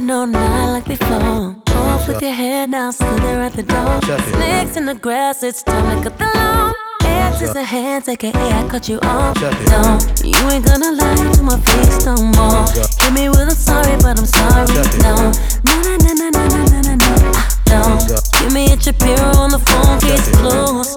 no, not like before. Off with your head now, still there at the door. Snakes in the grass, it's time to cut the lawn. Hands is a hands, aka I cut you off. Don't, you ain't gonna lie to my face no more. Hit me with a sorry, but I'm sorry. No, no. Don't, give me a Shapiro on the phone, case closed.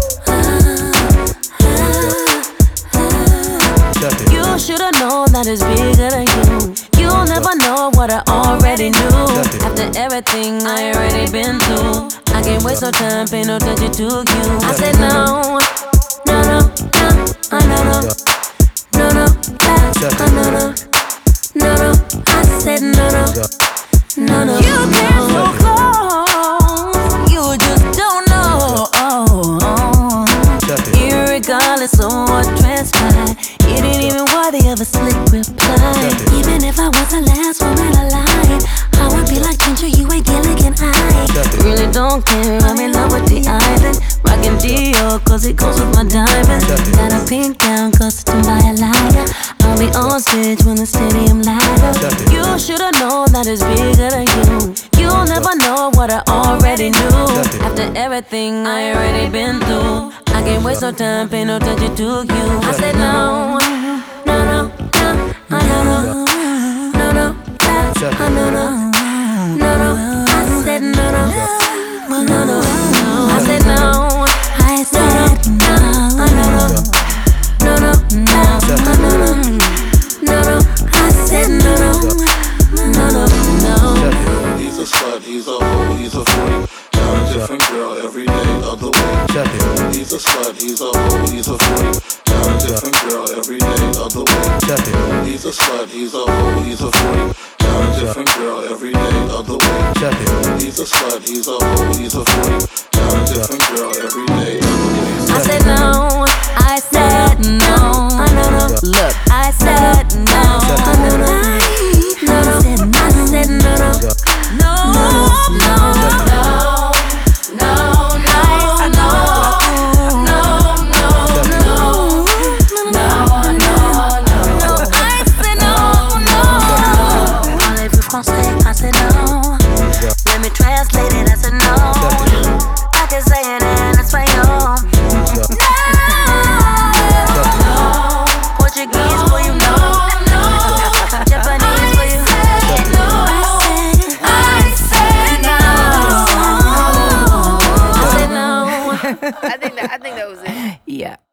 You should've known that it's bigger than you. You'll never know what I already knew. After everything I already been through, I can't waste no time, pay no attention to you. I said no, no, no, no, no, no, no, no, no, no. I said no, no, no, no. You came so close, you just don't know. Irregardless of what transpired, you didn't even worthy of a slick reply. Even if I was the last woman alive, I would be like Ginger, you ain't Gilligan. I really don't care, I'm in love with the island. Rockin' Dior, cause it goes with my diamonds. Got a pink gown, custom by a liar. I'll be on stage when the stadium light up. You should've known that it's bigger than you. You'll never know what I already knew. After everything I already been through, I can't waste no time, pay no attention to you. I said no, no, no, no, no, no, no, no, no, no. I said no, no, no, no, no. I said no, I said no, no, no, no, no, no. I said no, no, no. He's a slut, he's a hoe, he's a freak. Got a different girl every day of the week. He's a slut, he's a hoe, he's a freak. Got a different girl every day of the week. He's a slut, he's a hoe, he's a freak. Got a different girl every day of the week. He's a slut, he's a hoe, he's a freak. Got a different girl every day of the week. I said no, I said no, no. Look, I said no, no. I said no, I said no. Let me translate it, I said no. I can say it in Espanol. No. Portuguese for you know. Japanese for you. I said no. I said no. I think that was it. Yeah.